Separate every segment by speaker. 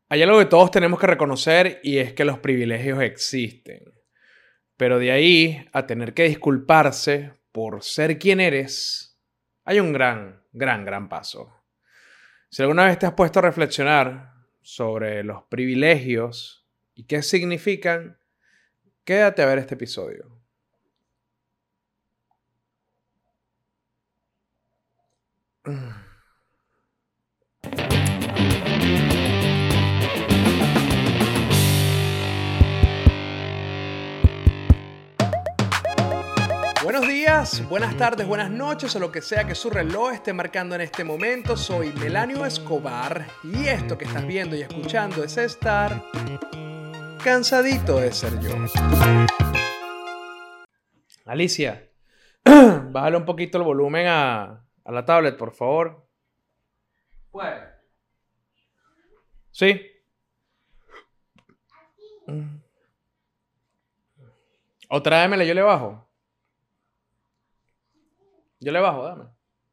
Speaker 1: Hay algo que todos tenemos que reconocer y es que los privilegios existen. Pero de ahí a tener que disculparse por ser quien eres, hay un gran paso. Si alguna vez te has puesto a reflexionar sobre los privilegios y qué significan, quédate a ver este episodio. Buenos días, buenas tardes, buenas noches o lo que sea que su reloj esté marcando en este momento. Soy Melanio Escobar y esto que estás viendo y escuchando es estar cansadito de ser yo. Alicia, bájale un poquito el volumen a la tablet, por favor. ¿Puede? ¿Sí? O tráemela, yo le bajo. Yo le bajo, dame.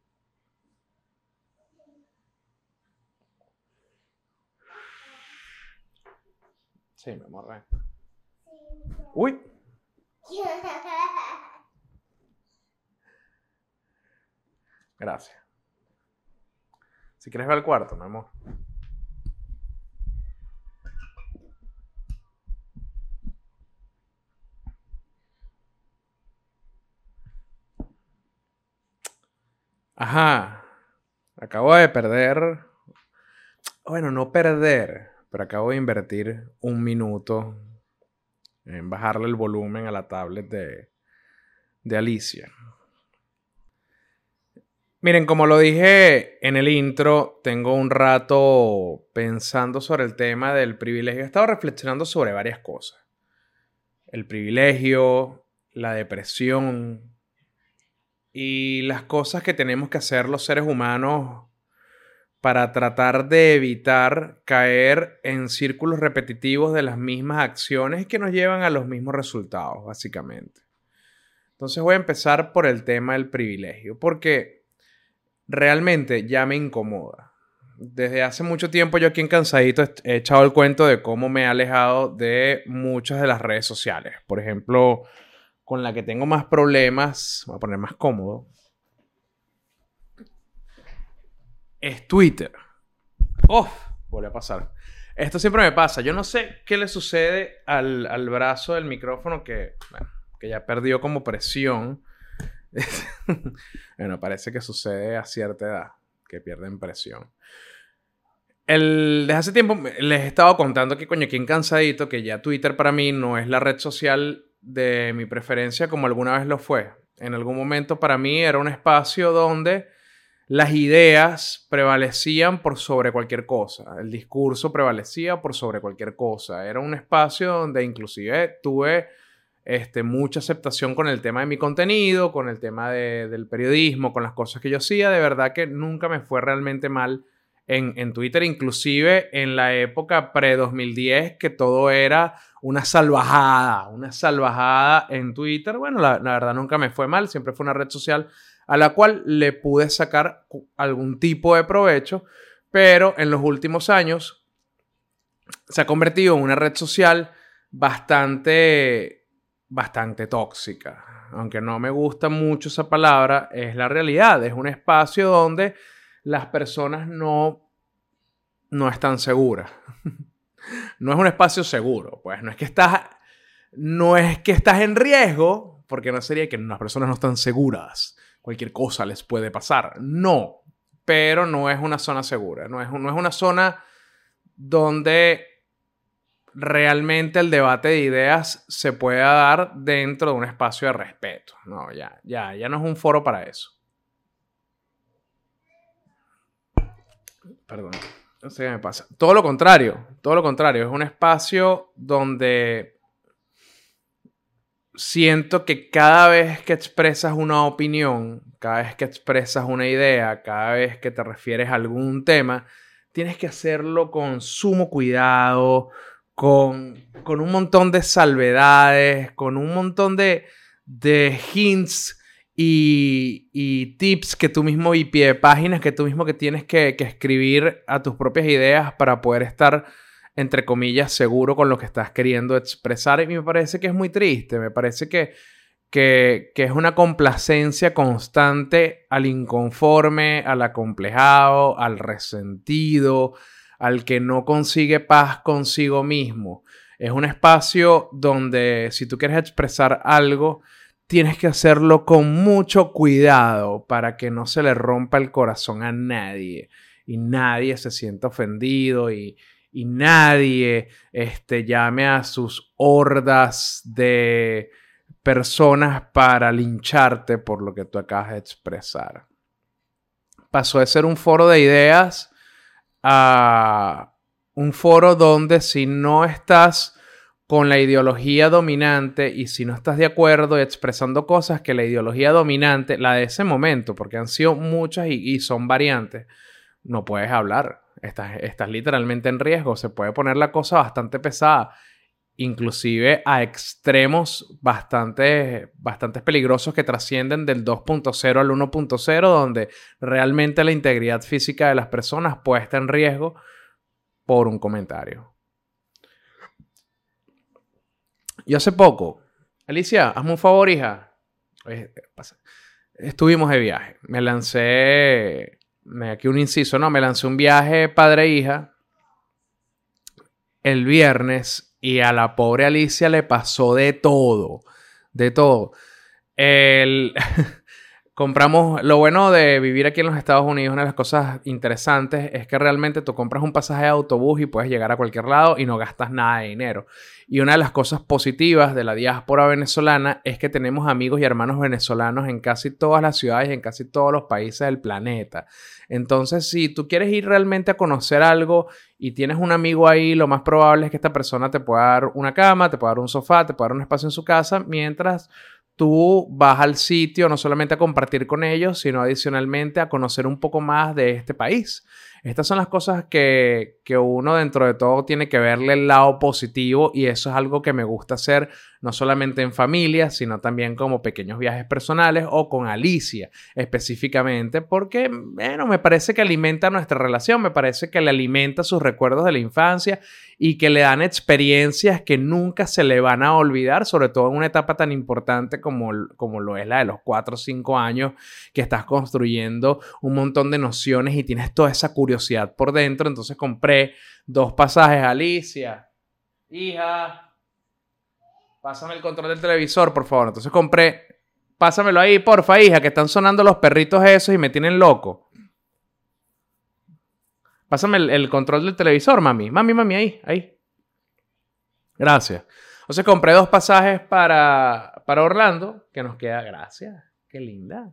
Speaker 1: Sí, mi amor, ven. Uy. Gracias. Si quieres ver al cuarto, mi amor. Ajá. Acabo de perder. Bueno, no perder, pero acabo de invertir 1 minuto en bajarle el volumen a la tablet de Alicia. Miren, como lo dije en el intro, tengo un rato pensando sobre el tema del privilegio. He estado reflexionando sobre varias cosas. El privilegio, la depresión y las cosas que tenemos que hacer los seres humanos para tratar de evitar caer en círculos repetitivos de las mismas acciones que nos llevan a los mismos resultados, básicamente. Entonces voy a empezar por el tema del privilegio, porque realmente ya me incomoda. Desde hace mucho tiempo yo aquí en Cansadito he echado el cuento de cómo me he alejado de muchas de las redes sociales. Por ejemplo, con la que tengo más problemas, voy a poner más cómodo, es Twitter. ¡Oh! Vuelve a pasar. Esto siempre me pasa. Yo no sé qué le sucede al brazo del micrófono que ya perdió como presión. Bueno, parece que sucede a cierta edad, que pierden presión. Desde hace tiempo les he estado contando que coño, aquí en Cansadito, que ya Twitter para mí no es la red social de mi preferencia como alguna vez lo fue. En algún momento para mí era un espacio donde las ideas prevalecían por sobre cualquier cosa. El discurso prevalecía por sobre cualquier cosa. Era un espacio donde inclusive tuve mucha aceptación con el tema de mi contenido, con el tema del periodismo, con las cosas que yo hacía. De verdad que nunca me fue realmente mal en Twitter, inclusive en la época pre-2010, que todo era una salvajada en Twitter. Bueno, la verdad nunca me fue mal, siempre fue una red social a la cual le pude sacar algún tipo de provecho, pero en los últimos años se ha convertido en una red social bastante tóxica. Aunque no me gusta mucho esa palabra, es la realidad. Es un espacio donde las personas no están seguras. No es un espacio seguro. Pues no es que estás en riesgo, porque no sería que las personas no están seguras. Cualquier cosa les puede pasar. No, pero no es una zona segura. No es una zona donde realmente el debate de ideas se pueda dar dentro de un espacio de respeto. No, ya no es un foro para eso. Perdón, no sé qué me pasa. Todo lo contrario. Es un espacio donde siento que cada vez que expresas una opinión, cada vez que expresas una idea, cada vez que te refieres a algún tema, tienes que hacerlo con sumo cuidado, con un montón de salvedades, con un montón de hints y tips que tú mismo, y pie de páginas que tú mismo que tienes que escribir a tus propias ideas para poder estar entre comillas, seguro con lo que estás queriendo expresar. Y me parece que es muy triste. Me parece que es una complacencia constante al inconforme, al acomplejado, al resentido, al que no consigue paz consigo mismo. Es un espacio donde si tú quieres expresar algo, tienes que hacerlo con mucho cuidado para que no se le rompa el corazón a nadie y nadie se sienta ofendido y nadie llame a sus hordas de personas para lincharte por lo que tú acabas de expresar. Pasó de ser un foro de ideas a un foro donde si no estás con la ideología dominante y si no estás de acuerdo y expresando cosas que la ideología dominante, la de ese momento, porque han sido muchas y son variantes, no puedes hablar. Estás literalmente en riesgo. Se puede poner la cosa bastante pesada, inclusive a extremos bastante peligrosos que trascienden del 2.0 al 1.0, donde realmente la integridad física de las personas puesta en riesgo por un comentario. Yo hace poco, Alicia, hazme un favor, hija. Estuvimos de viaje. Me lancé, aquí un inciso, no, me lancé un viaje padre-hija el viernes y a la pobre Alicia le pasó de todo. De todo. Compramos, lo bueno de vivir aquí en los Estados Unidos, una de las cosas interesantes es que realmente tú compras un pasaje de autobús y puedes llegar a cualquier lado y no gastas nada de dinero. Y una de las cosas positivas de la diáspora venezolana es que tenemos amigos y hermanos venezolanos en casi todas las ciudades y en casi todos los países del planeta. Entonces, si tú quieres ir realmente a conocer algo y tienes un amigo ahí, lo más probable es que esta persona te pueda dar una cama, te pueda dar un sofá, te pueda dar un espacio en su casa, mientras tú vas al sitio no solamente a compartir con ellos, sino adicionalmente a conocer un poco más de este país. Estas son las cosas que uno dentro de todo tiene que verle el lado positivo y eso es algo que me gusta hacer no solamente en familia, sino también como pequeños viajes personales o con Alicia específicamente porque, bueno, me parece que alimenta nuestra relación, me parece que le alimenta sus recuerdos de la infancia y que le dan experiencias que nunca se le van a olvidar, sobre todo en una etapa tan importante como lo es la de los 4 o 5 años que estás construyendo un montón de nociones y tienes toda esa curiosidad por dentro. Entonces compré 2 pasajes. Alicia, hija, pásame el control del televisor, por favor. Entonces compré, pásamelo ahí, porfa, hija, que están sonando los perritos esos y me tienen loco. Pásame el control del televisor, mami. Mami, ahí. Gracias. Entonces compré 2 pasajes para Orlando, que nos queda. Gracias. Qué linda.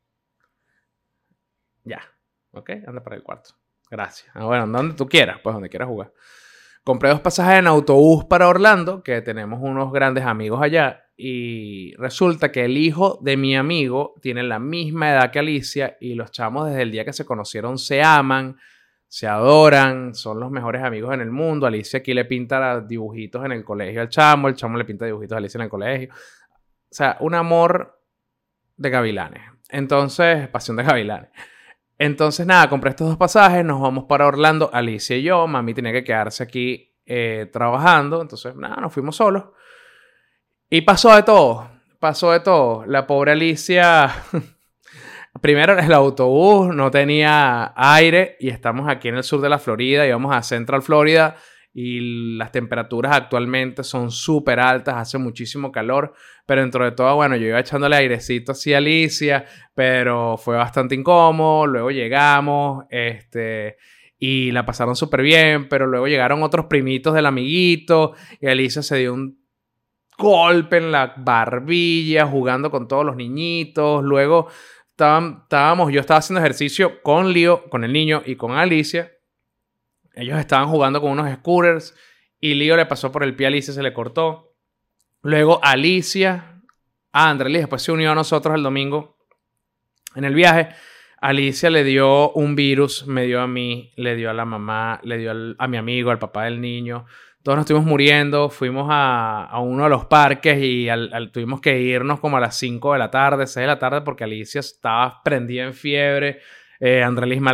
Speaker 1: Ya. Ok, anda para el cuarto. Gracias. Bueno, donde tú quieras, pues donde quieras jugar. Compré 2 pasajes en autobús para Orlando, que tenemos unos grandes amigos allá. Y resulta que el hijo de mi amigo tiene la misma edad que Alicia y los chamos desde el día que se conocieron se aman, se adoran, son los mejores amigos en el mundo. Alicia aquí le pinta dibujitos en el colegio al chamo, el chamo le pinta dibujitos a Alicia en el colegio. O sea, un amor de gavilanes. Entonces, pasión de gavilanes. Entonces, nada, compré estos 2 pasajes, nos vamos para Orlando, Alicia y yo. Mami tenía que quedarse aquí trabajando, entonces, nada, nos fuimos solos. Y pasó de todo. La pobre Alicia, primero el autobús no tenía aire y estamos aquí en el sur de la Florida, íbamos a Central Florida y las temperaturas actualmente son súper altas, hace muchísimo calor, pero dentro de todo, bueno, yo iba echándole airecito así a Alicia, pero fue bastante incómodo. Luego llegamos, y la pasaron súper bien, pero luego llegaron otros primitos del amiguito y Alicia se dio un golpe en la barbilla jugando con todos los niñitos. Luego yo estaba haciendo ejercicio con Leo, con el niño y con Alicia. Ellos estaban jugando con unos scooters y Leo le pasó por el pie a Alicia, se le cortó. Luego Alicia, Andrés después se unió a nosotros el domingo en el viaje. Alicia le dio un virus, me dio a mí, le dio a la mamá, le dio a mi amigo, al papá del niño. Todos nos estuvimos muriendo, fuimos a uno de los parques y tuvimos que irnos como a las 5 de la tarde, 6 de la tarde, porque Alicia estaba prendida en fiebre. Andrés mal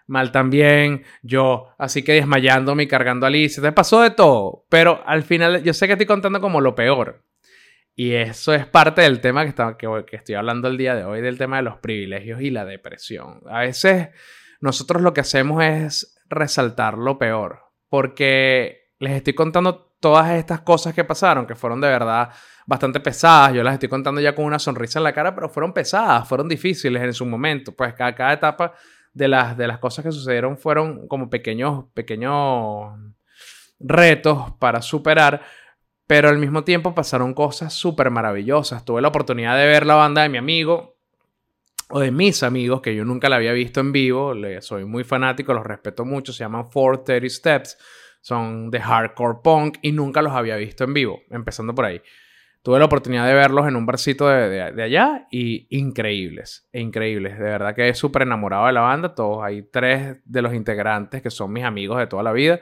Speaker 1: mal también, yo así que desmayándome y cargando a Alicia, te pasó de todo, pero al final yo sé que estoy contando como lo peor. Y eso es parte del tema que estoy hablando el día de hoy, del tema de los privilegios y la depresión. A veces nosotros lo que hacemos es resaltar lo peor, porque les estoy contando todas estas cosas que pasaron, que fueron de verdad bastante pesadas. Yo las estoy contando ya con una sonrisa en la cara, pero fueron pesadas, fueron difíciles en su momento. Pues cada etapa de las cosas que sucedieron fueron como pequeños retos para superar. Pero al mismo tiempo pasaron cosas súper maravillosas. Tuve la oportunidad de ver la banda de mi amigo, o de mis amigos, que yo nunca la había visto en vivo. Soy muy fanático, los respeto mucho. Se llaman 430 Steps. Son de hardcore punk y nunca los había visto en vivo, empezando por ahí. Tuve la oportunidad de verlos en un barcito de allá y increíbles, increíbles. De verdad que súper enamorado de la banda. Todos, hay 3 de los integrantes que son mis amigos de toda la vida.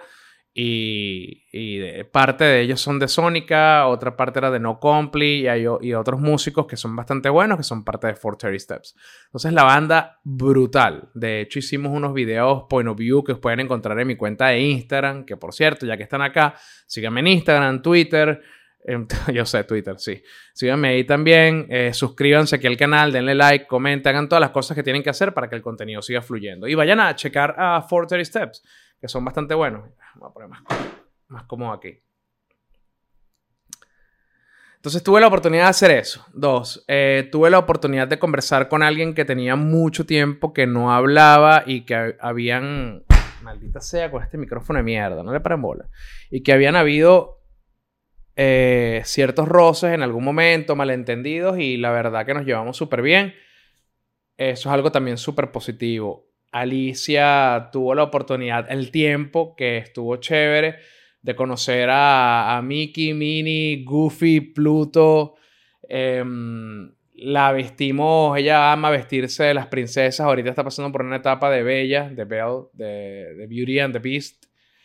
Speaker 1: Y parte de ellos son de Sónica, otra parte era de No Compli y otros músicos que son bastante buenos, que son parte de 430 Steps. Entonces la banda, brutal. De hecho hicimos unos videos point of view que os pueden encontrar en mi cuenta de Instagram, que por cierto, ya que están acá, síganme en Instagram, Twitter. Yo sé, Twitter, sí. Síganme ahí también, suscríbanse aquí al canal, denle like, comenten, hagan todas las cosas que tienen que hacer para que el contenido siga fluyendo. Y vayan a checar a 430 Steps, que son bastante buenos. Voy a poner más cómodo aquí. Entonces tuve la oportunidad de hacer eso. 2, tuve la oportunidad de conversar con alguien que tenía mucho tiempo que no hablaba y que habían... Maldita sea con este micrófono de mierda, no le paren bola. Y que habían habido ciertos roces en algún momento, malentendidos, y la verdad que nos llevamos súper bien. Eso es algo también súper positivo. Alicia tuvo la oportunidad, el tiempo que estuvo chévere de conocer a Mickey, Minnie, Goofy, Pluto. La vestimos, ella ama vestirse de las princesas. Ahorita está pasando por una etapa de Bella, de Belle, de Beauty and the Beast.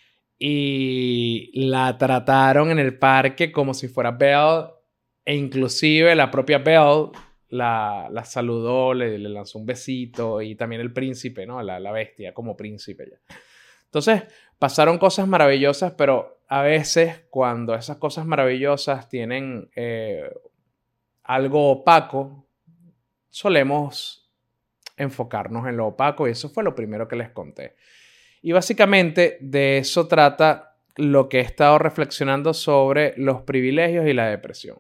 Speaker 1: Y la trataron en el parque como si fuera Belle. E inclusive la propia Belle la saludó, le lanzó un besito. Y también el príncipe, ¿no? La bestia como príncipe ya. Entonces, pasaron cosas maravillosas, pero a veces cuando esas cosas maravillosas tienen algo opaco, solemos enfocarnos en lo opaco, y eso fue lo primero que les conté. Y básicamente de eso trata lo que he estado reflexionando sobre los privilegios y la depresión.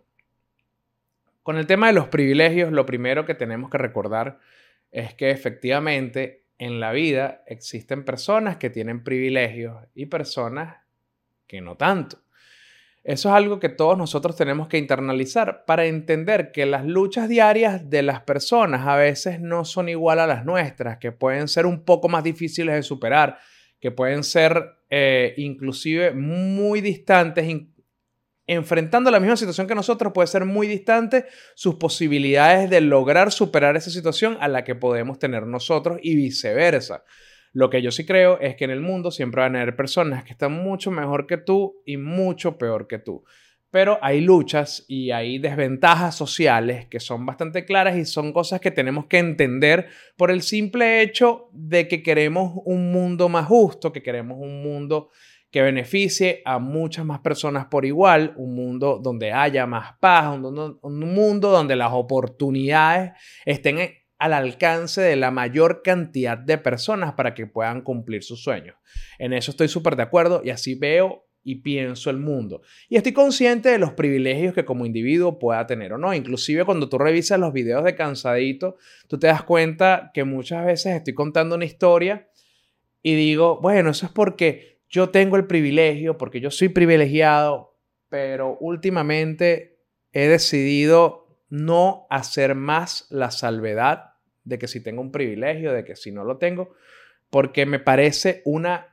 Speaker 1: Con el tema de los privilegios, lo primero que tenemos que recordar es que efectivamente en la vida existen personas que tienen privilegios y personas que no tanto. Eso es algo que todos nosotros tenemos que internalizar para entender que las luchas diarias de las personas a veces no son igual a las nuestras, que pueden ser un poco más difíciles de superar, que pueden ser inclusive muy distantes, enfrentando la misma situación que nosotros, puede ser muy distante sus posibilidades de lograr superar esa situación a la que podemos tener nosotros y viceversa. Lo que yo sí creo es que en el mundo siempre van a haber personas que están mucho mejor que tú y mucho peor que tú. Pero hay luchas y hay desventajas sociales que son bastante claras y son cosas que tenemos que entender por el simple hecho de que queremos un mundo más justo, que queremos un mundo que beneficie a muchas más personas por igual, un mundo donde haya más paz, un mundo donde las oportunidades estén al alcance de la mayor cantidad de personas para que puedan cumplir sus sueños. En eso estoy súper de acuerdo y así veo y pienso el mundo. Y estoy consciente de los privilegios que como individuo pueda tener o no. Inclusive cuando tú revisas los videos de Cansadito, tú te das cuenta que muchas veces estoy contando una historia y digo, bueno, eso es porque yo tengo el privilegio, porque yo soy privilegiado, pero últimamente he decidido no hacer más la salvedad de que si tengo un privilegio, de que si no lo tengo, porque me parece una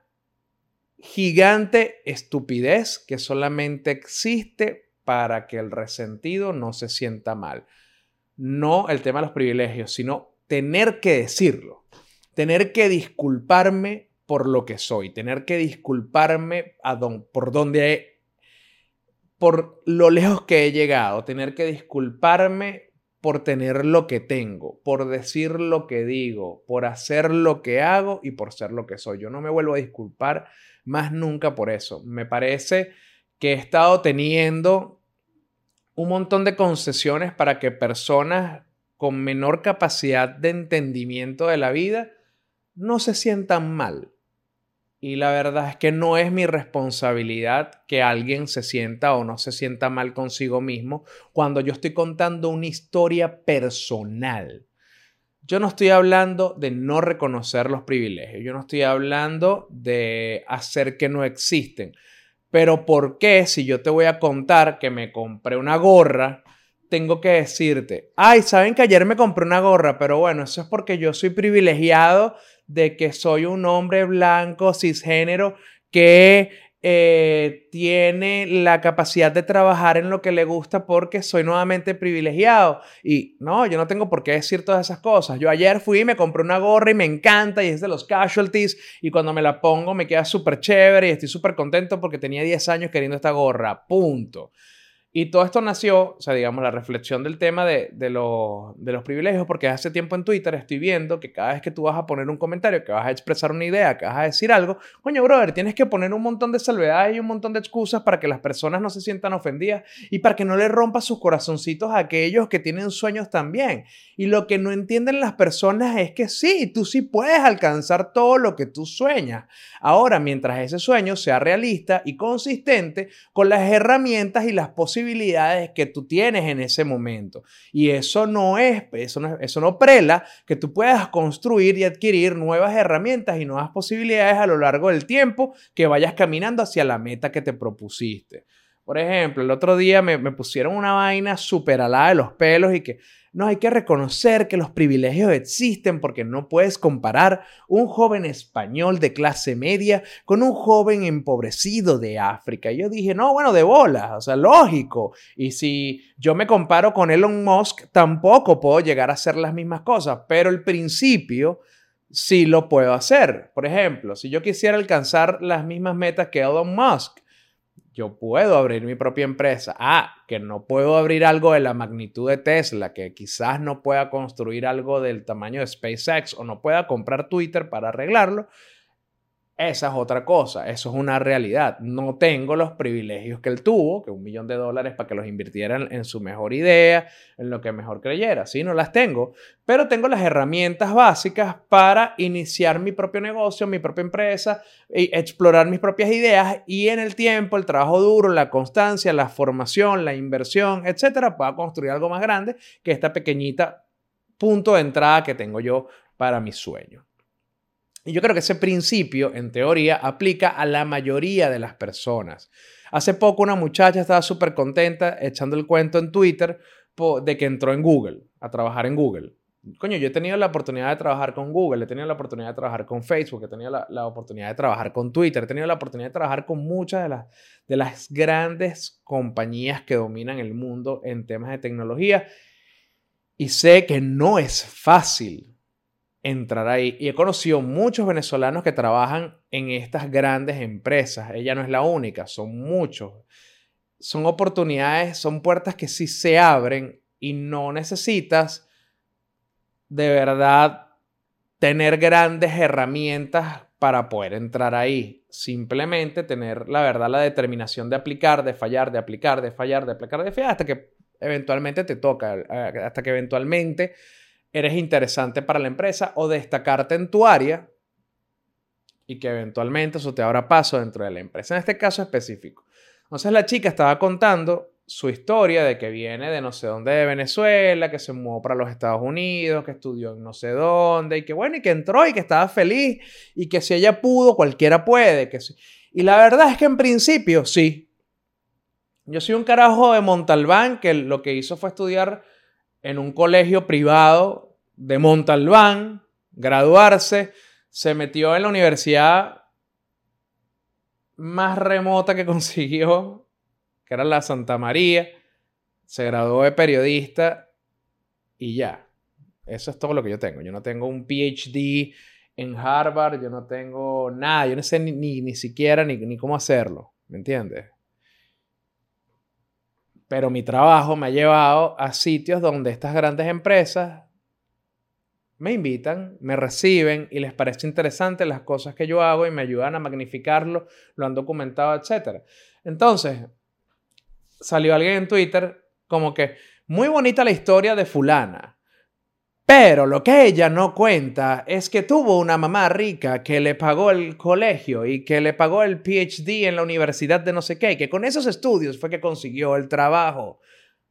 Speaker 1: gigante estupidez que solamente existe para que el resentido no se sienta mal. No el tema de los privilegios, sino tener que decirlo, tener que disculparme por lo que soy, tener que disculparme por lo lejos que he llegado, tener que disculparme por tener lo que tengo, por decir lo que digo, por hacer lo que hago y por ser lo que soy. Yo no me vuelvo a disculpar más nunca por eso. Me parece que he estado teniendo un montón de concesiones para que personas con menor capacidad de entendimiento de la vida no se sientan mal. Y la verdad es que no es mi responsabilidad que alguien se sienta o no se sienta mal consigo mismo cuando yo estoy contando una historia personal. Yo no estoy hablando de no reconocer los privilegios. Yo no estoy hablando de hacer que no existen. Pero ¿por qué si yo te voy a contar que me compré una gorra, tengo que decirte, ay, saben que ayer me compré una gorra, pero bueno, eso es porque yo soy privilegiado de que soy un hombre blanco, cisgénero, que tiene la capacidad de trabajar en lo que le gusta porque soy nuevamente privilegiado? Y no, yo no tengo por qué decir todas esas cosas. Yo ayer fui y me compré una gorra y me encanta y es de los casualties y cuando me la pongo me queda súper chévere y estoy súper contento porque tenía 10 años queriendo esta gorra, punto. Y todo esto nació, o sea, digamos, la reflexión del tema de los privilegios, porque hace tiempo en Twitter estoy viendo que cada vez que tú vas a poner un comentario, que vas a expresar una idea, que vas a decir algo, coño, brother, tienes que poner un montón de salvedades y un montón de excusas para que las personas no se sientan ofendidas y para que no le rompas sus corazoncitos a aquellos que tienen sueños también. Y lo que no entienden las personas es que sí, tú sí puedes alcanzar todo lo que tú sueñas. Ahora, mientras ese sueño sea realista y consistente con las herramientas y las posibilidades que tú tienes en ese momento. Y eso no prela que tú puedas construir y adquirir nuevas herramientas y nuevas posibilidades a lo largo del tiempo que vayas caminando hacia la meta que te propusiste. Por ejemplo, el otro día me pusieron una vaina súper alada de los pelos y que no, hay que reconocer que los privilegios existen porque no puedes comparar un joven español de clase media con un joven empobrecido de África. Y yo dije, no, bueno, de bolas, o sea, lógico. Y si yo me comparo con Elon Musk, tampoco puedo llegar a hacer las mismas cosas, pero el principio sí lo puedo hacer. Por ejemplo, si yo quisiera alcanzar las mismas metas que Elon Musk, yo puedo abrir mi propia empresa. Que no puedo abrir algo de la magnitud de Tesla, que quizás no pueda construir algo del tamaño de SpaceX o no pueda comprar Twitter para arreglarlo. Esa es otra cosa, eso es una realidad. No tengo los privilegios que él tuvo, que $1 millón para que los invirtieran en su mejor idea, en lo que mejor creyera. Sí, no las tengo, pero tengo las herramientas básicas para iniciar mi propio negocio, mi propia empresa, y explorar mis propias ideas y en el tiempo, el trabajo duro, la constancia, la formación, la inversión, etcétera, pueda construir algo más grande que esta pequeñita punto de entrada que tengo yo para mi sueño. Y yo creo que ese principio, en teoría, aplica a la mayoría de las personas. Hace poco una muchacha estaba súper contenta echando el cuento en Twitter de que entró en Google, a trabajar en Google. Coño, yo he tenido la oportunidad de trabajar con Google, he tenido la oportunidad de trabajar con Facebook, he tenido la oportunidad de trabajar con Twitter, he tenido la oportunidad de trabajar con muchas de las grandes compañías que dominan el mundo en temas de tecnología y sé que no es fácil entrar ahí. Y he conocido muchos venezolanos que trabajan en estas grandes empresas. Ella no es la única, son muchos. Son oportunidades, son puertas que sí se abren y no necesitas de verdad tener grandes herramientas para poder entrar ahí. Simplemente tener, la verdad, la determinación de aplicar, de fallar, de aplicar, de fallar, de aplicar, de fallar, hasta que eventualmente te toca, hasta que eventualmente eres interesante para la empresa o destacarte en tu área y que eventualmente eso te abra paso dentro de la empresa. En este caso específico. Entonces la chica estaba contando su historia de que viene de no sé dónde de Venezuela, que se mudó para los Estados Unidos, que estudió en no sé dónde y que bueno, y que entró y que estaba feliz y que si ella pudo, cualquiera puede. Que sí. Y la verdad es que en principio sí. Yo soy un carajo de Montalbán que lo que hizo fue estudiar en un colegio privado de Montalbán, graduarse, se metió en la universidad más remota que consiguió, que era la Santa María, se graduó de periodista y ya. Eso es todo lo que yo tengo. Yo no tengo un PhD en Harvard, yo no tengo nada, yo no sé ni siquiera ni cómo hacerlo, ¿me entiendes? Pero mi trabajo me ha llevado a sitios donde estas grandes empresas me invitan, me reciben y les parece interesante las cosas que yo hago y me ayudan a magnificarlo, lo han documentado, etcétera. Entonces, salió alguien en Twitter como que muy bonita la historia de fulana, pero lo que ella no cuenta es que tuvo una mamá rica que le pagó el colegio y que le pagó el PhD en la universidad de no sé qué, y que con esos estudios fue que consiguió el trabajo.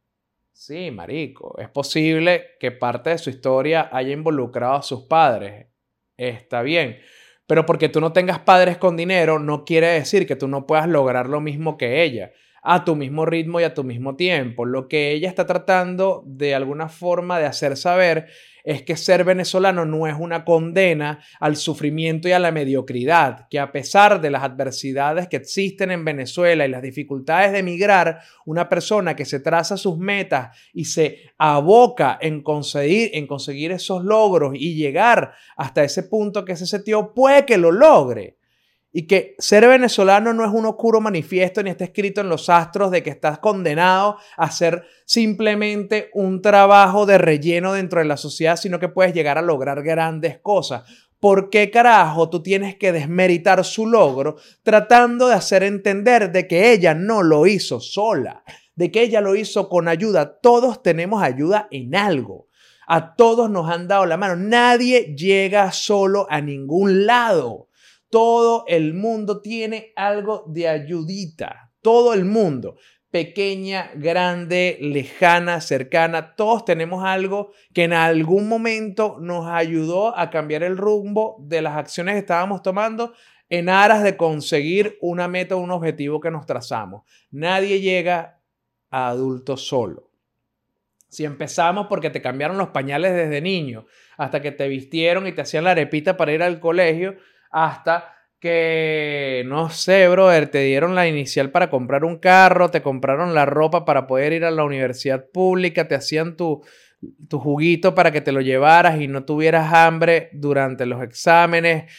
Speaker 1: Sí, marico, es posible que parte de su historia haya involucrado a sus padres. Está bien. Pero porque tú no tengas padres con dinero, no quiere decir que tú no puedas lograr lo mismo que ella, a tu mismo ritmo y a tu mismo tiempo. Lo que ella está tratando de alguna forma de hacer saber es que ser venezolano no es una condena al sufrimiento y a la mediocridad, que a pesar de las adversidades que existen en Venezuela y las dificultades de emigrar, una persona que se traza sus metas y se aboca en conseguir esos logros y llegar hasta ese punto que ese tío puede que lo logre. Y que ser venezolano no es un oscuro manifiesto ni está escrito en los astros de que estás condenado a hacer simplemente un trabajo de relleno dentro de la sociedad, sino que puedes llegar a lograr grandes cosas. ¿Por qué carajo tú tienes que desmeritar su logro tratando de hacer entender de que ella no lo hizo sola, de que ella lo hizo con ayuda? Todos tenemos ayuda en algo. A todos nos han dado la mano. Nadie llega solo a ningún lado. Todo el mundo tiene algo de ayudita. Todo el mundo. Pequeña, grande, lejana, cercana. Todos tenemos algo que en algún momento nos ayudó a cambiar el rumbo de las acciones que estábamos tomando en aras de conseguir una meta o un objetivo que nos trazamos. Nadie llega a adulto solo. Si empezamos porque te cambiaron los pañales desde niño, hasta que te vistieron y te hacían la arepita para ir al colegio, hasta que, no sé, brother, te dieron la inicial para comprar un carro, te compraron la ropa para poder ir a la universidad pública, te hacían tu juguito para que te lo llevaras y no tuvieras hambre durante los exámenes,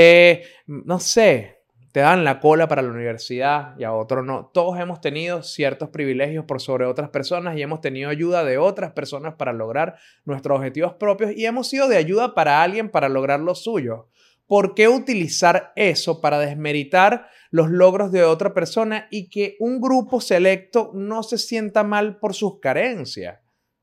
Speaker 1: no sé, te dan la cola para la universidad y a otros no. Todos hemos tenido ciertos privilegios por sobre otras personas y hemos tenido ayuda de otras personas para lograr nuestros objetivos propios y hemos sido de ayuda para alguien para lograr los suyos. ¿Por qué utilizar eso para desmeritar los logros de otra persona y que un grupo selecto no se sienta mal por sus carencias?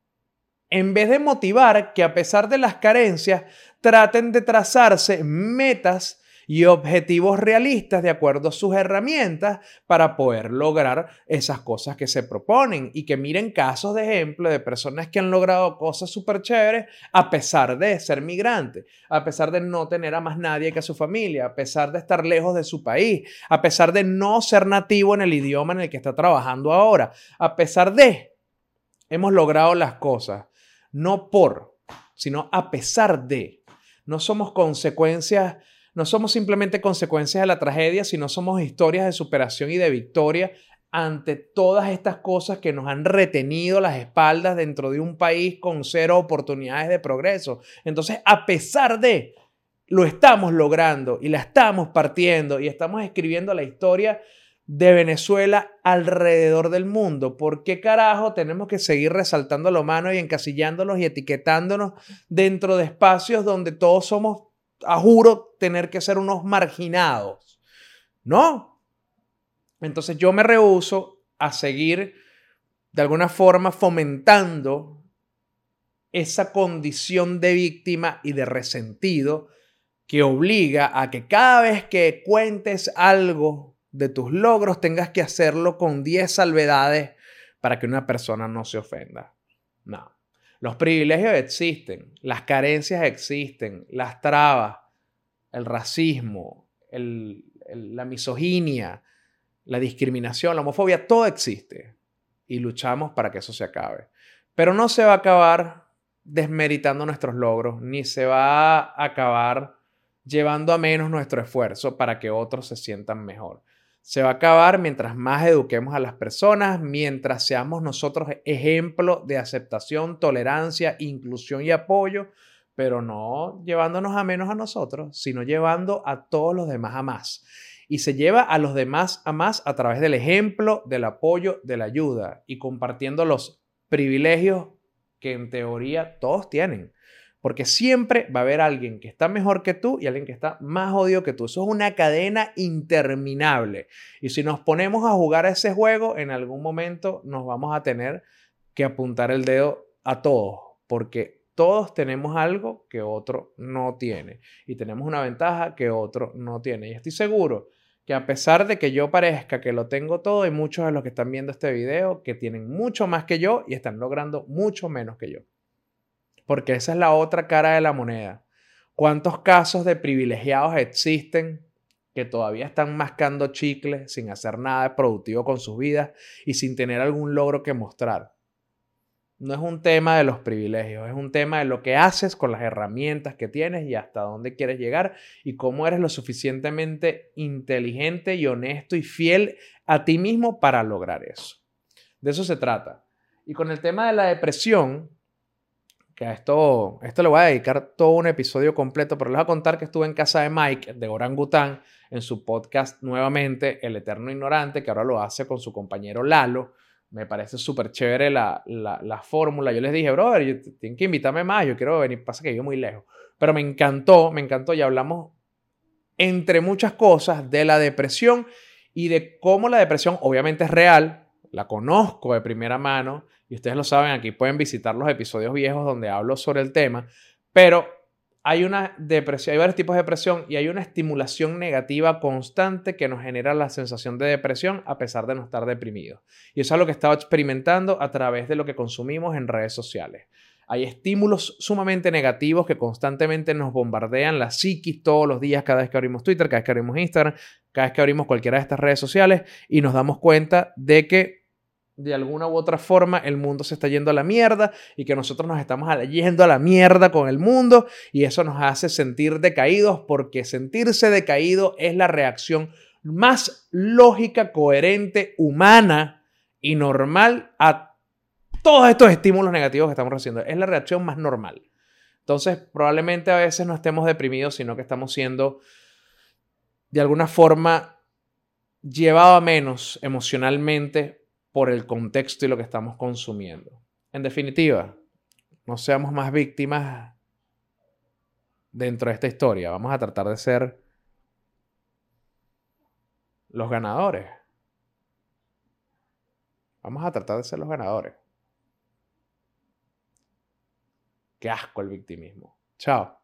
Speaker 1: En vez de motivar que a pesar de las carencias traten de trazarse metas y objetivos realistas de acuerdo a sus herramientas para poder lograr esas cosas que se proponen y que miren casos de ejemplo de personas que han logrado cosas súper chéveres a pesar de ser migrantes, a pesar de no tener a más nadie que a su familia, a pesar de estar lejos de su país, a pesar de no ser nativo en el idioma en el que está trabajando ahora, a pesar de hemos logrado las cosas, no por, sino a pesar de. No somos consecuencias. No somos simplemente consecuencias de la tragedia, sino somos historias de superación y de victoria ante todas estas cosas que nos han retenido las espaldas dentro de un país con cero oportunidades de progreso. Entonces, a pesar de, lo estamos logrando y la estamos partiendo y estamos escribiendo la historia de Venezuela alrededor del mundo. ¿Por qué carajo tenemos que seguir resaltando lo humano y encasillándonos y etiquetándonos dentro de espacios donde todos somos, a juro, tener que ser unos marginados? ¿No? Entonces yo me rehúso a seguir de alguna forma fomentando esa condición de víctima y de resentido que obliga a que cada vez que cuentes algo de tus logros tengas que hacerlo con 10 salvedades para que una persona no se ofenda. No. Los privilegios existen, las carencias existen, las trabas, el racismo, la misoginia, la discriminación, la homofobia, todo existe y luchamos para que eso se acabe. Pero no se va a acabar desmeritando nuestros logros, ni se va a acabar llevando a menos nuestro esfuerzo para que otros se sientan mejor. Se va a acabar mientras más eduquemos a las personas, mientras seamos nosotros ejemplo de aceptación, tolerancia, inclusión y apoyo, pero no llevándonos a menos a nosotros, sino llevando a todos los demás a más. Y se lleva a los demás a más a través del ejemplo, del apoyo, de la ayuda y compartiendo los privilegios que en teoría todos tienen. Porque siempre va a haber alguien que está mejor que tú y alguien que está más jodido que tú. Eso es una cadena interminable. Y si nos ponemos a jugar a ese juego, en algún momento nos vamos a tener que apuntar el dedo a todos. Porque todos tenemos algo que otro no tiene. Y tenemos una ventaja que otro no tiene. Y estoy seguro que a pesar de que yo parezca que lo tengo todo, hay muchos de los que están viendo este video que tienen mucho más que yo y están logrando mucho menos que yo. Porque esa es la otra cara de la moneda. ¿Cuántos casos de privilegiados existen que todavía están mascando chicles sin hacer nada productivo con sus vidas y sin tener algún logro que mostrar? No es un tema de los privilegios, es un tema de lo que haces con las herramientas que tienes y hasta dónde quieres llegar y cómo eres lo suficientemente inteligente y honesto y fiel a ti mismo para lograr eso. De eso se trata. Y con el tema de la depresión, que a esto le voy a dedicar todo un episodio completo, pero les voy a contar que estuve en casa de Mike, de Orangután, en su podcast nuevamente, El Eterno Ignorante, que ahora lo hace con su compañero Lalo. Me parece súper chévere la fórmula. Yo les dije, brother, tienen que invitarme más, yo quiero venir, pasa que vivo muy lejos. Pero me encantó y hablamos, entre muchas cosas, de la depresión y de cómo la depresión obviamente es real, la conozco de primera mano, y ustedes lo saben, aquí pueden visitar los episodios viejos donde hablo sobre el tema, pero hay una depresión, hay varios tipos de depresión y hay una estimulación negativa constante que nos genera la sensación de depresión a pesar de no estar deprimidos. Y eso es lo que he estado experimentando a través de lo que consumimos en redes sociales. Hay estímulos sumamente negativos que constantemente nos bombardean la psiquis todos los días, cada vez que abrimos Twitter, cada vez que abrimos Instagram, cada vez que abrimos cualquiera de estas redes sociales y nos damos cuenta de que de alguna u otra forma el mundo se está yendo a la mierda y que nosotros nos estamos yendo a la mierda con el mundo y eso nos hace sentir decaídos porque sentirse decaído es la reacción más lógica, coherente, humana y normal a todos estos estímulos negativos que estamos recibiendo. Es la reacción más normal. Entonces, probablemente a veces no estemos deprimidos, sino que estamos siendo de alguna forma llevados a menos emocionalmente por el contexto y lo que estamos consumiendo. En definitiva, no seamos más víctimas dentro de esta historia. Vamos a tratar de ser los ganadores. Vamos a tratar de ser los ganadores. Qué asco el victimismo. Chao.